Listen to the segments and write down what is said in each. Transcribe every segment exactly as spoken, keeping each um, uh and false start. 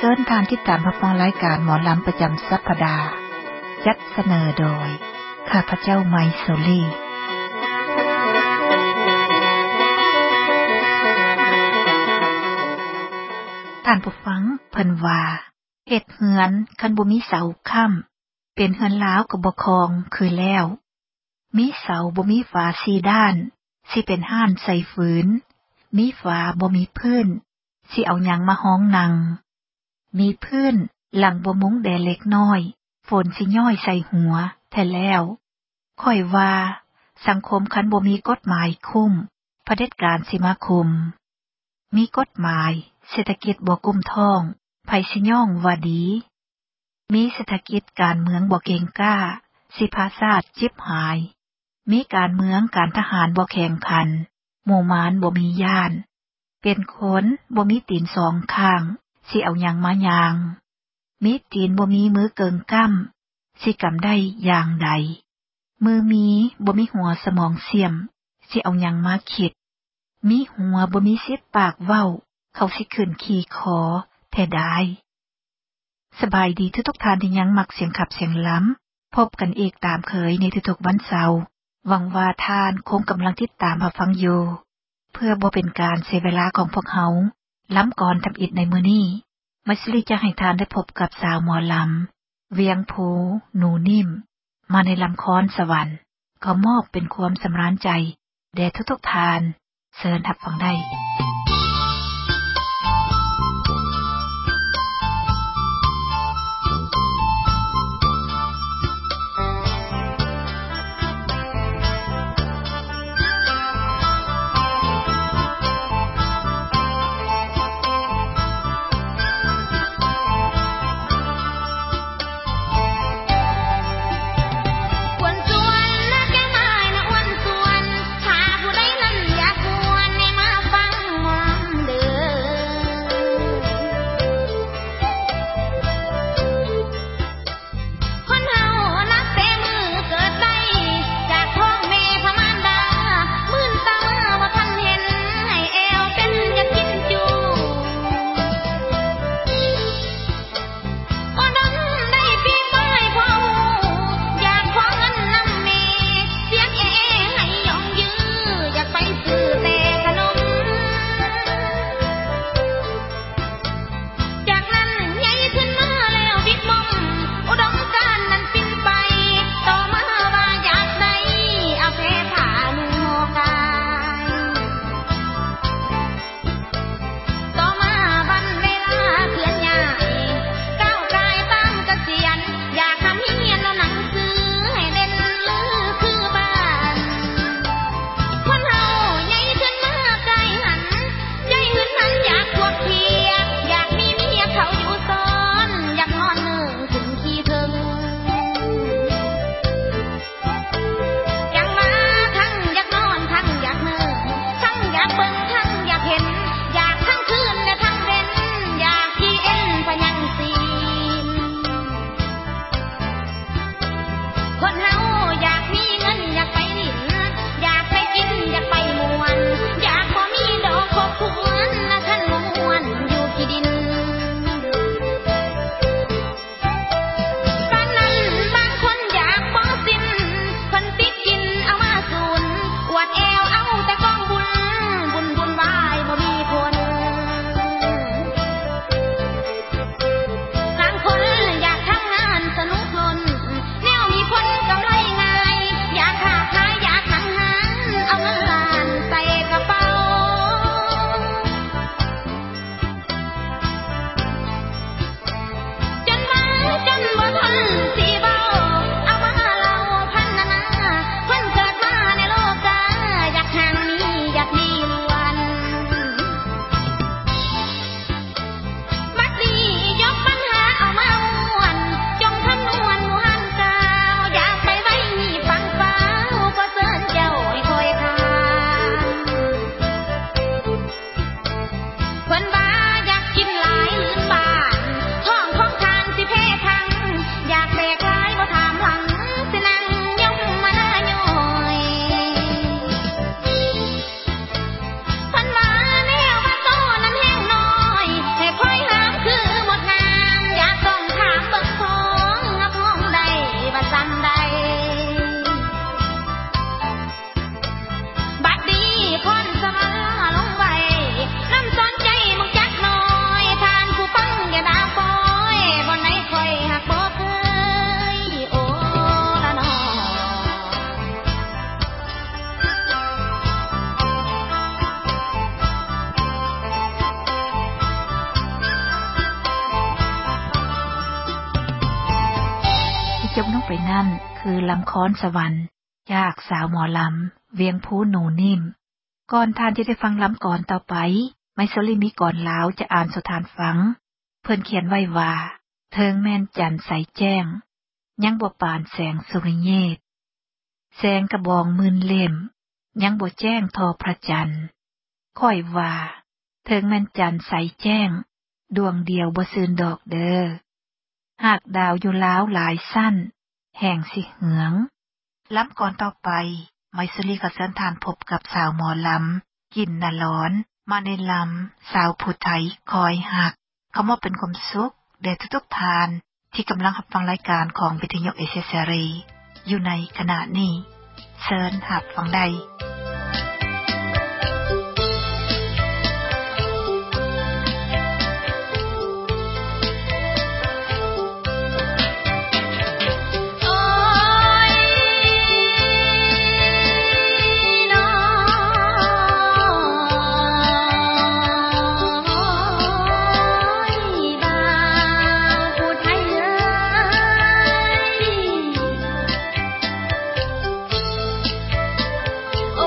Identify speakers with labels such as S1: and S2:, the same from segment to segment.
S1: ชิญทานที่ตามรับฟังรายการหมอลำประจำสัปดาห์จัดเสนอโดยข้าพเจ้าไมโซลีท่านผู้ฟังเพิ่นว่าเฮ็ดเฮือนคันบ่มีเสาค้ำเป็นเฮือนลาวก็บ่คองคือแล้วมีเสาบ่มีฝาสี่ด้านสิเป็นห้านใส่ฝืนมีฝาบ่มีพื้นสิเอาหยังมาห้องนั่งมีพื้นหลังบ่มุ้งแดเล็กน้อยฝนสิย้อยใส่หัวแท้แล้วค่อยว่าสังคมคันบ่มีกฎหมายคุมเผด็จการสิมาคุมมีกฎหมายเศรษฐกิจบ่กุมท้องไผสิย่องว่าดีมีเศรษฐกิจการเมืองบ่เก่งกล้าสิพาชาติจิบหายมีการเมืองการทหารบ่แข่งขันหมู่มานบ่มีย่านเป็นคนบ่มีตีนสองข้างสิเอาหยังมายางมีตีนบ่มีมือเกิงก้ำสิกำได้อย่างใดมือมีบ่มีหัวสมองเสี่ยมสิเอาหยังมาคิดมีหัวบ่มีสิทธิ์ปากเว้าเขาสิขึ้นขี่คอแท้ได้สบายดีทุกๆท่านที่ยังมักเสียงขับเสียงล้ำพบกันอีกตามเคยในทุกๆวันเสาร์หวังว่าท่านคงกำลังติดตามรับฟังอยู่เพื่อบ่เป็นการเสียเวลาของพวกเฮาล้ำก่อนทำอิฐในมื้อนี้มัสลีจะให้ทานได้พบกับสาวหมอลำเวียงภูหนูนิ่มมาในลำคอนสวรรค์ก็มอบเป็นความสำราญใจแด่ทุกๆทานเชิญรับฟังได้
S2: ม
S1: ลงไปนั่นคือลำค้อนสวรรค์จากสาวหมอลำเวียงภูหนูนิ่มก่อนท่านจะได้ฟังลำก่อนต่อไปไมโซลิมีก่อนลาวจะอ่านสุทานฟังเพิ่นเขียนไว้ว่าเทิงแม่นจันทร์ใสแจ้งยังบ่ปานแสงสุริเยศแสงกระบองมื่นเล่มยังบ่แจ้งทอพระจันทร์ค่อยว่าเทิงแม่นจันทร์ใสแจ้งดวงเดียวบ่ซื่นดอกเด้อหากดาวอยู่ล้าวหลายสั้นแห่งสิเหืองล้ำก่อนต่อไปไมซุลีกับเสินทานพบกับสาวหมอลำกินน่ะร้อนมาในลำสาวผู้ไทยคอยหักเขามาเป็นความสุขแด่ทุกๆทานที่กำลังรับฟังรายการของวิทยุเอเชียเสรีอยู่ในขณะนี้เชิญหับฟังได้
S2: โอ้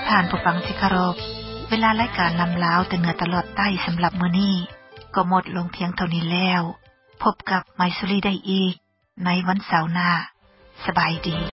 S1: ท่านผู้ฟังที่เคารพเวลารายการลำลาวแต่เหนือตลอดใต้สำหรับมื้อนี้ก็หมดลงเพียงเท่านี้แล้วพบกับไมสุรีได้อีกในวันเสาร์หน้าสบายดี